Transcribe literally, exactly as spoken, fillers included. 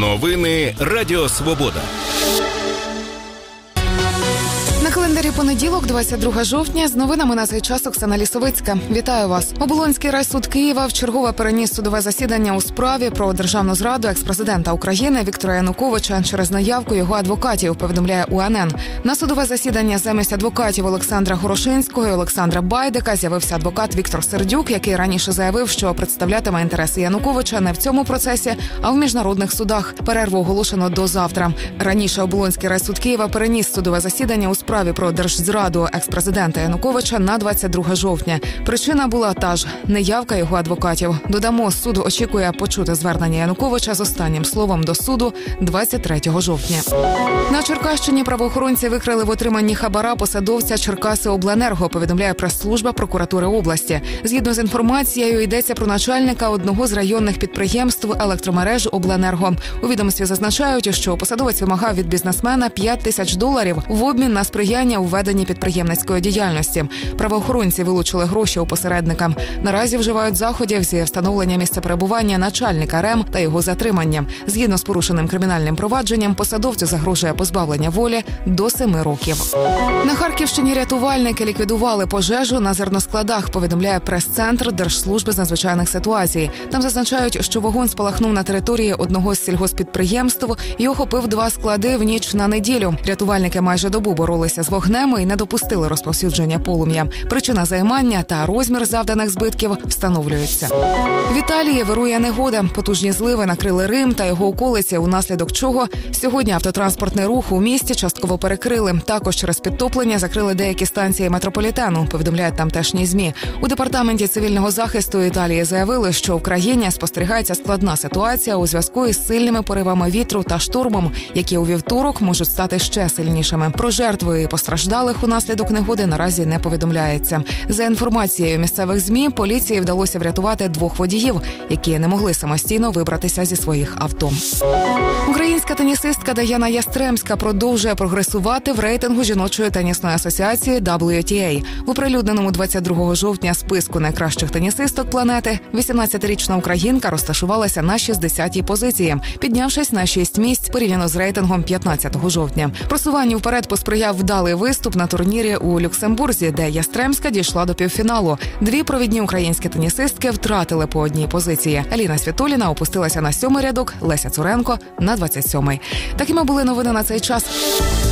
Новини Радіо Свобода. На календарі понеділок, двадцять друге жовтня, з новинами на цей час Оксана Лісовицька. Вітаю вас. Оболонський райсуд Києва вчергове переніс судове засідання у справі про державну зраду екс-президента України Віктора Януковича через наявку його адвокатів, повідомляє У Ен Ен. На судове засідання замість адвокатів Олександра Горошинського і Олександра Байдика з'явився адвокат Віктор Сердюк, який раніше заявив, що представлятиме інтереси Януковича не в цьому процесі, а в міжнародних судах. Перерву оголошено до завтра. Раніше Оболонський райсуд Києва переніс судове засідання у справі про держзраду екс-президента Януковича на двадцять друге жовтня. Причина була та ж – неявка його адвокатів. Додамо, суд очікує почути звернення Януковича з останнім словом до суду двадцять третього жовтня. На Черкащині правоохоронці викрили в отриманні хабара посадовця Черкасиобленерго, повідомляє прес-служба прокуратури області. Згідно з інформацією, йдеться про начальника одного з районних підприємств електромереж Обленерго. У відомстві зазначають, що посадовець вимагав від бізнесмена п'ять тисяч доларів в обмін на сприяння у веденні підприємницької діяльності. Правоохоронці вилучили гроші у посередника. Наразі вживають заходів зі встановлення місця перебування начальника РЕМ та його затримання. Згідно з порушеним кримінальним провадженням, посадовцю загрожує позбавлення волі до семи років. На Харківщині рятувальники ліквідували пожежу на зерноскладах, повідомляє прес-центр Держслужби з надзвичайних ситуацій. Там зазначають, що вогонь спалахнув на території одного з сільгосппідприємств і охопив два склади в ніч на неділю. Рятувальники майже добу боролися з вогнем і не допустили розповсюдження полум'я. Причина займання та розмір завданих збитків встановлюються. В Італії вирує негода. Потужні зливи накрили Рим та його околиці, унаслідок чого сьогодні автотранспортний рух у місті частково перекрили. Також через підтоплення закрили деякі станції метрополітену, повідомляють тамтешні ЗМІ. У департаменті цивільного захисту Італії заявили, що в країні спостерігається складна ситуація у зв'язку із сильними поривами вітру та штормом, які у вівторок можуть стати ще сильнішими. Про жертви і постраждалих унаслідок негоди наразі не повідомляється. За інформацією місцевих ЗМІ, поліції вдалося врятувати двох водіїв, які не могли самостійно вибратися зі своїх авто. Українська тенісистка Даяна Ястремська продовжує прогресувати в рейтингу жіночої тенісної асоціації дабл ю ті ей. В оприлюдненому двадцять другого жовтня списку найкращих тенісисток планети вісімнадцятирічна українка розташувалася на шістдесятій позиції, піднявшись на шість місць порівняно з рейтингом п'ятнадцятого жовтня. Просуванню вперед посприяв вдалий виступ на турнірі у Люксембурзі, де Ястремська дійшла до півфіналу. Дві провідні українські тенісистки втратили по одній позиції. Аліна Світоліна опустилася на сьомий рядок, Леся Цуренко – на двадцять сьомий. Такими були новини на цей час.